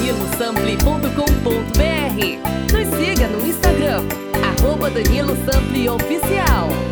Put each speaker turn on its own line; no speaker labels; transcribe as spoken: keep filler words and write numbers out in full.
danilo sample ponto com ponto br. Nos siga no Instagram, arroba Danilo Sample Oficial.